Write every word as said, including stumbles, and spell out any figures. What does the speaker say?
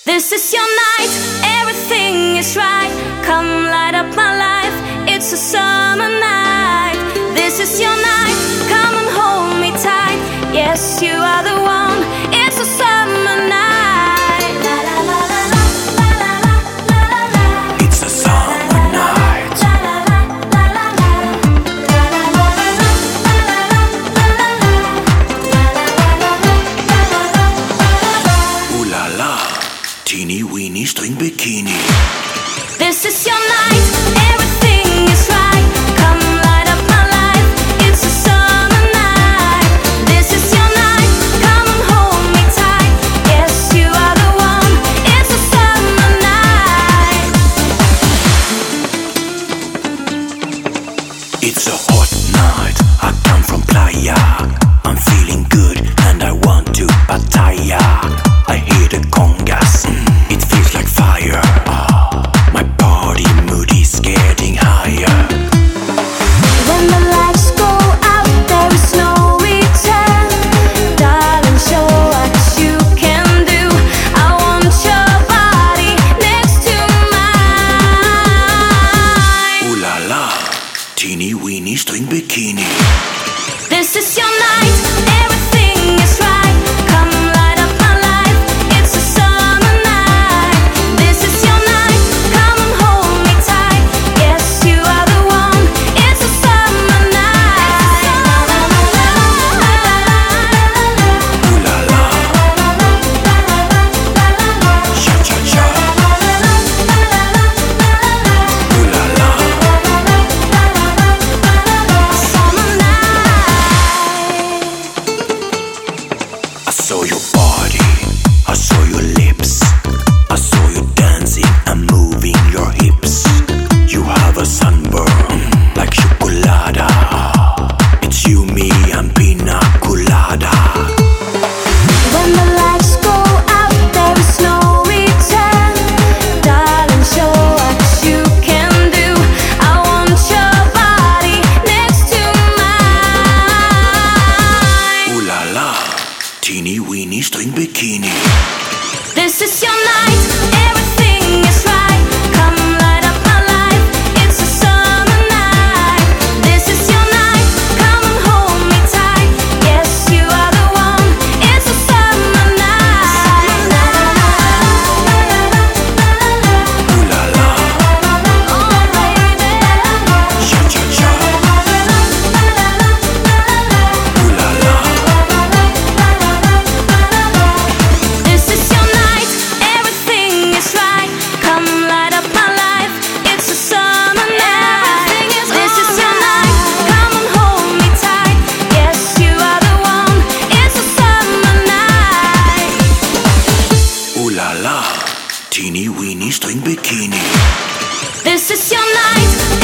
This is your night, everything is right. Come light up my life, it's a summer night. This is your night, come and hold me tight. Yes, you are the one, it's a summer night. La la la la la la la la la la. It's a summer night. La la la la la la. La la la la la la la. Ooh la la, teeny weeny string bikini. This is your night, everything is right. Come light up my life, it's a summer night. This is your night, come and hold me tight. Yes, you are the one, it's a summer night. It's a hot night, I come from playa. I'm feeling good and I want to batalla. I hear the congas, mm, it feels like fire. Ah, my body mood is getting higher. When the lights go out, there is no return. Darling, show what you can do. I want your body next to mine. Ooh la la, teeny weeny string bikini. This is your night, everything is right. Come light up my life, it's a summer night. This is your night, come and hold me tight. Yes, you are the one, it's a summer night. Ooh la la, cha cha cha. Ooh la la, Summer night. I saw your body, I saw your lips, I saw you dancing and moving your hips. You have a sunburn like chocolada. It's you, me, and pina colada. When the lights go out, there is no return. Darling, show what you can do. I want your body next to mine. Ooh la la, teeny weeny string bikini. This is your night, everything is right. Come light up my life, it's a summer night. This is your night, come and hold me tight. Yes, you are the one, it's a summer night. Ooh la la, Oh baby, cha cha cha. Ooh la la, this is your night, everything is right. Come light up my life, it's a summer night. This is your night, come and hold me tight. Yes, you are the one, it's a summer night. ooh la la, teeny weeny string bikini. This is your night,